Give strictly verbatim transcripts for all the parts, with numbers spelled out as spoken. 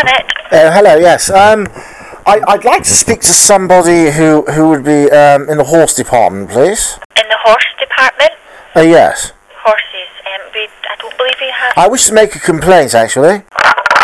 Planet. Uh, hello, yes. Um, I, I'd like to speak to somebody who, who would be um, in the horse department, please. In the horse department? Uh, yes. Horses. Um, we, I don't believe we have... I wish to make a complaint, actually. We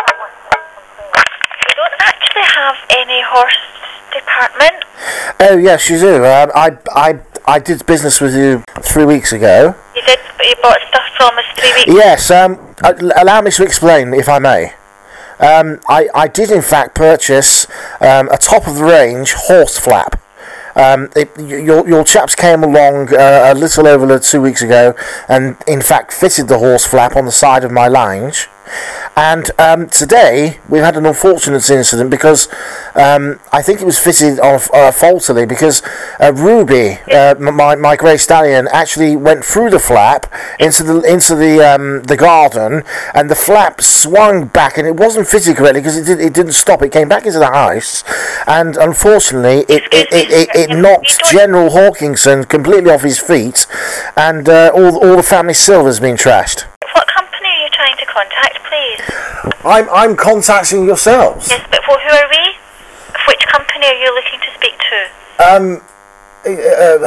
don't actually have any horse department. Oh, yes, you do. Um, I, I, I did business with you three weeks ago. You did? You bought stuff from us three weeks ago? Yes. Um, allow me to explain, if I may. Um, I, I did, in fact, purchase um, a top-of-the-range horse flap. Um, it, your, your chaps came along uh, a little over two weeks ago and, in fact, fitted the horse flap on the side of my lounge. And um, today we've had an unfortunate incident because um, I think it was fitted on uh, faultily because uh, Ruby, uh, my my grey stallion, actually went through the flap into the into the um, the garden, and the flap swung back, and it wasn't fitted correctly because it did it didn't stop. It came back into the house, and unfortunately it it, it, it, it knocked General Hawkinson completely off his feet, and uh, all all the family silver's been trashed. What company are you trying to contact, please? I'm I'm contacting yourselves. Yes, but well, who are we? Which company are you looking to speak to? Um, uh,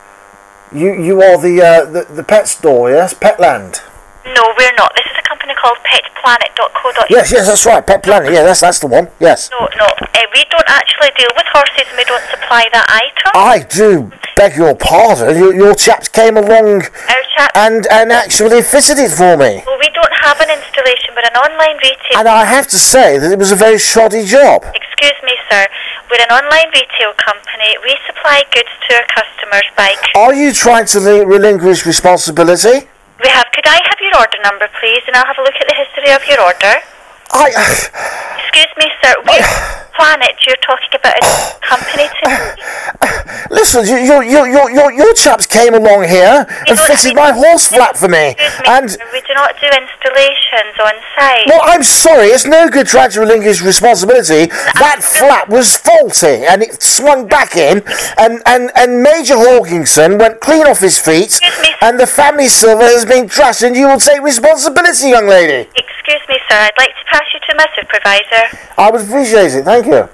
you you are the uh, the the pet store, yes, Petland. No, we're not. This is a company called pet planet dot co dot uk. Yes, yes, that's right, Pet Planet. Yeah, that's that's the one. Yes. No, no, uh, we don't actually deal with horses, and we don't supply that item. I do beg your pardon. Your, your chaps came along Our chap. and and actually fitted it for me. Well, we don't have an installation, but an online retail. And I have to say that it was a very shoddy job. Excuse me, sir. We're an online retail company. We supply goods to our customers by... Are you trying to re- relinquish responsibility? We have... Could I have your order number, please? And I'll have a look at the history of your order. I... Excuse me, sir. Which planet you're talking about a company to me? Listen, you, you, you, you, you, your chaps came along here and fitted my horse flap for me. Excuse me, And... sir. We do not do installations on site. Well, I'm sorry, it's no good trying to relinquish responsibility. That flap was faulty, and it swung back in, and, and, and Major Hawkinson went clean off his feet, Excuse me. and the family silver has been trashed, and you will take responsibility, young lady. Excuse me, sir. I'd like to pass you to my supervisor. I would appreciate it, thank you.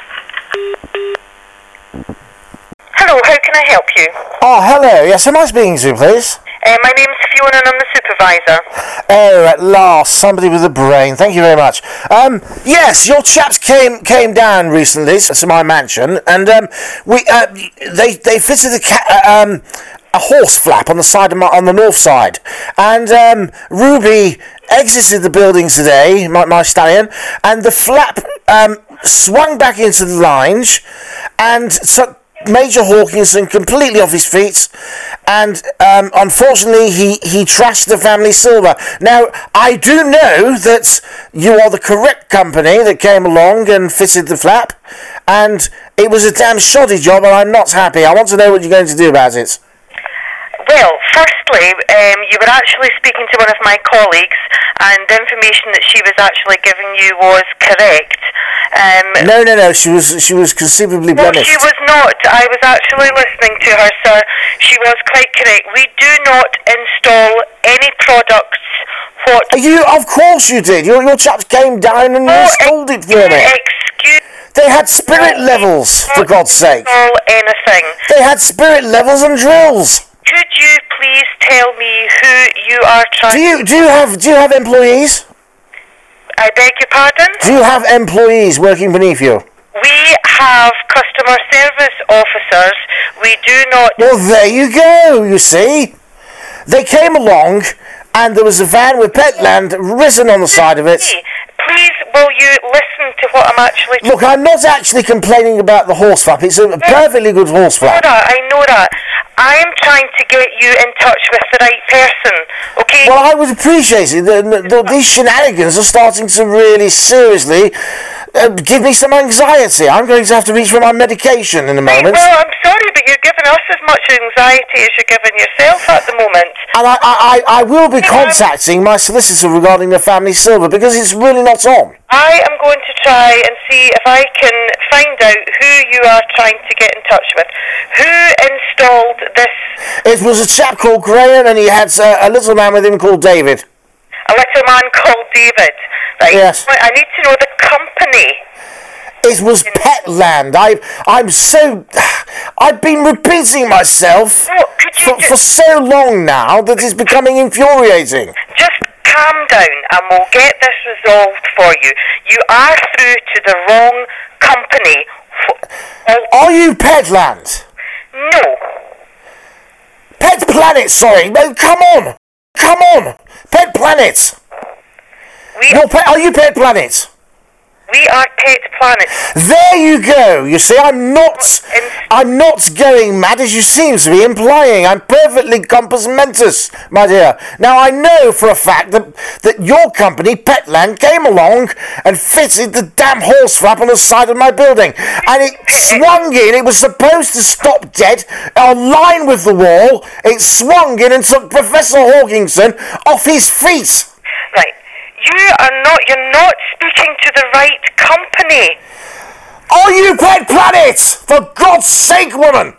Hello, how can I help you? Oh, hello, yes, am I speaking to, please? Uh, my name's Fiona and I'm the supervisor. Oh, at last, somebody with a brain. Thank you very much. Um, yes, your chaps came came down recently to my mansion, and um, we uh, they they fitted a ca- um a horse flap on the side of my on the north side, and um, Ruby exited the building today, my my stallion, and the flap um swung back into the lounge, and took Major Hawkinson completely off his feet, and um, unfortunately he, he trashed the family silver. Now, I do know that you are the correct company that came along and fitted the flap, and it was a damn shoddy job, and I'm not happy. I want to know what you're going to do about it. Well, firstly, um, you were actually speaking to one of my colleagues, and the information that she was actually giving you was correct. Um, No, no, no, she was she was conceivably well, blemished. she was not. I was actually listening to her, sir. She was quite correct. We do not install any products. What? You, of course you did. Your, your chaps came down and Oh, installed it for me. Excuse They had spirit levels, for God's sake. Install anything. They had spirit levels and drills. Could you please tell me who you are trying? Do you do you have do you have employees? I beg your pardon? Do you have employees working beneath you? We have customer service officers. We do not... Well, there you go, you see. They came along, and there was a van with Petland written on the side of it. Please, will you listen to what I'm actually... Look, I'm not actually complaining about the horse flap. It's a perfectly good horse I know flap. that, I know that. I'm trying to get you in touch with the right person, okay? Well, I would appreciate it. The, the, these shenanigans are starting to really seriously uh, give me some anxiety. I'm going to have to reach for my medication in a moment. Well, I'm sorry, but you're giving us as much anxiety as you're giving yourself at the moment. And I, I, I will be contacting my solicitor regarding the family silver because it's really not on. I am going to try and see if I can find out who you are trying to get in touch with. Who installed this? It was a chap called Graham, and he had uh, a little man with him called David. A little man called David. Right. Yes. I need to know the company company? It was Petland. I, I'm so... I've been repeating myself No, could you for, just, for so long now that it's becoming infuriating. just calm down and we'll get this resolved for you. You are through to the wrong company. Oh, Are you Petland? no. Pet Planet, sorry. No, come on. Come on. Pet Planet. We, You're pe- are you Pet Planet? we are Pet Planet. There you go. You see, I'm not... I'm not going mad as you seem to be implying. I'm perfectly compos mentis, my dear. Now, I know for a fact that, that your company, Petland, came along and fitted the damn horse flap on the side of my building. And it swung in. It was supposed to stop dead, on line with the wall. It swung in and took Professor Hawkinson off his feet. Right. You are not, you're not speaking to the right company. Are you Pet Planet? For God's sake, woman!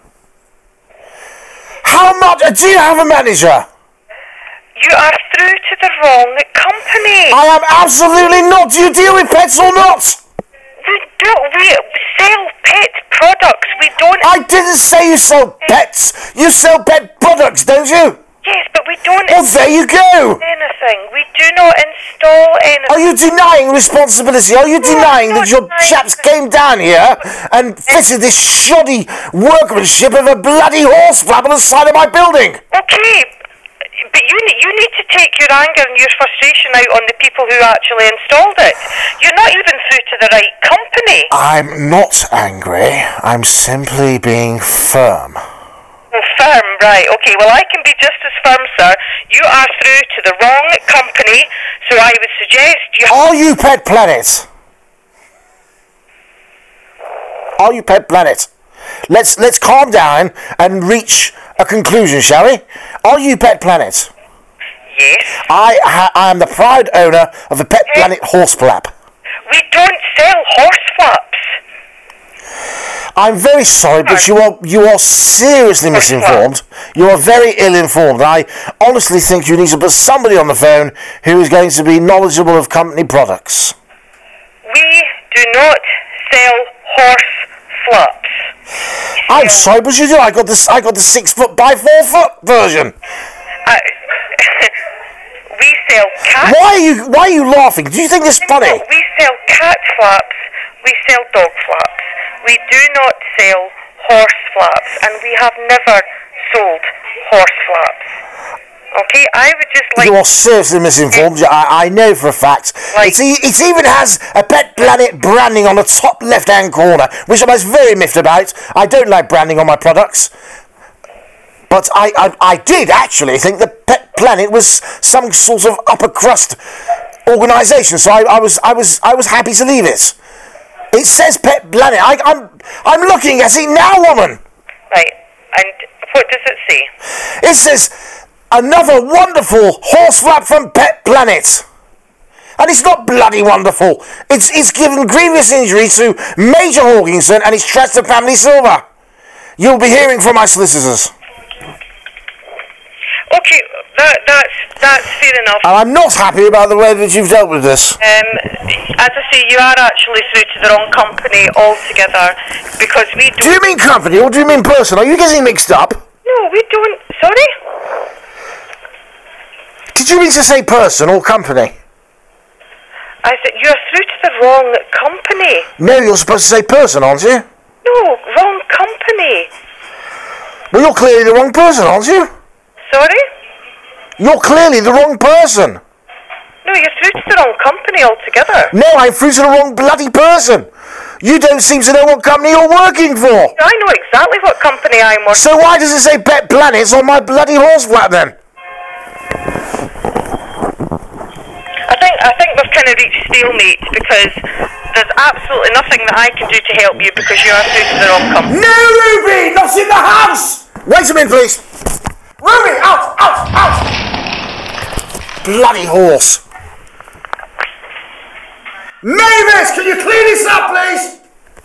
How much... Do you have a manager? You are through to the wrong company. I am absolutely not. Do you deal with pets or not? We don't, we sell pet products. We don't... I didn't say you sell pets. You sell pet products, don't you? Yes, but we don't Well, there you go. anything. We do not install anything. Are you denying responsibility? Are you denying that your chaps came down here and fitted this shoddy workmanship of a bloody horse flap on the side of my building? Okay, but you need, you need to take your anger and your frustration out on the people who actually installed it. You're not even through to the right company. I'm not angry. I'm simply being firm. Oh, firm, right. Okay, well, I can be just as firm, sir. You are through to the wrong company, so I would suggest you... Are you Pet Planet? Are you Pet Planet? Let's let's calm down and reach a conclusion, shall we? Are you Pet Planet? Yes. I ha- I am the proud owner of the Pet Planet horse flap. We don't sell horse flaps. I'm very sorry, but you are you are seriously misinformed. You are very ill-informed. I honestly think you need to put somebody on the phone who is going to be knowledgeable of company products. We do not sell horse flaps. I'm sorry, but you do. I got this. I got the six foot by four foot version. Uh, we sell cat... Why are you Why are you laughing? Do you think this funny? No, we sell cat flaps. We sell dog flaps. We do not sell horse flaps, and we have never sold horse flaps. Okay, I would just like... You are seriously misinformed. I, I know for a fact. Like- It's, e- it even has a Pet Planet branding on the top left-hand corner, which I was very miffed about. I don't like branding on my products. But I, I, I did actually think that Pet Planet was some sort of upper crust organisation, so I, I was I was I was happy to leave it. It says Pet Planet. I, I'm I'm looking at it now, woman. Right, and what does it say? It says another wonderful horse flap from Pet Planet. And it's not bloody wonderful. It's it's given grievous injury to Major Hawkinson and it's trashed the family silver. You'll be hearing from my solicitors. Okay, that, that's that's fair enough. And I'm not happy about the way that you've dealt with this. Um, as I say, you are actually through to the wrong company altogether, because we Do don't... you mean company or do you mean person? Are you getting mixed up? No, we don't... Sorry? Did you mean to say person or company? I said, you're through to the wrong company. No, you're supposed to say person, aren't you? No, wrong company. Well, you're clearly the wrong person, aren't you? Sorry? You're clearly the wrong person. No, you're through to the wrong company altogether. No, I'm through to the wrong bloody person. You don't seem to know what company you're working for. I know exactly what company I'm working So why does it say Pet Planets on my bloody horse flap then? I think I think we've kind of reached stalemate, because there's absolutely nothing that I can do to help you because you are through to the wrong company. No, Ruby! Not in the house! Wait a minute, please. Ruby, out, out, out! Bloody horse. Mavis, can you clean this up, please?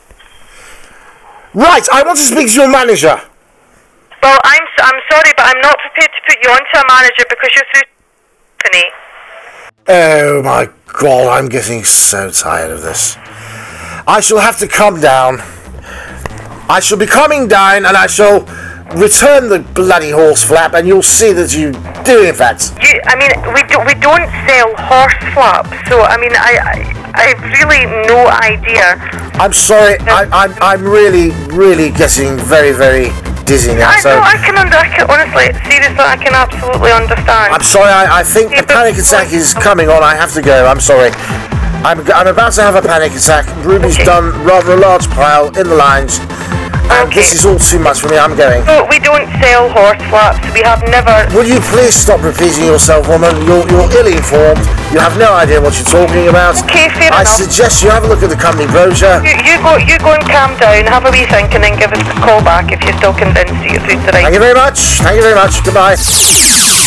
Right, I want to speak to your manager. Well, I'm s- I'm sorry, but I'm not prepared to put you onto a manager because you're through to the company. Oh my God, I'm getting so tired of this. I shall have to come down. I shall be coming down, and I shall return the bloody horse flap, and you'll see that you do, in fact. You, I mean, we do, we don't sell horse flaps, so I mean, I, I I've really no idea. I'm sorry. I, I'm I'm really really getting very very dizzy now. I So know. I can under. I can honestly, seriously, I can absolutely understand. I'm sorry. I, I think the panic attack is coming on. I have to go. I'm sorry. I'm I'm about to have a panic attack. Ruby's Okay. done rather a large pile in the lounge. And Okay. this is all too much for me. I'm going. So we don't sell horse flaps. We have never. Will you please stop repeating yourself, woman? You're, you're ill-informed. You have no idea what you're talking about. Okay, fair I enough. suggest you have a look at the company brochure. You, you go. You go and calm down. Have a wee think, and then give us a call back if you're still convinced that you're through to the right. Thank you very much. Thank you very much. Goodbye.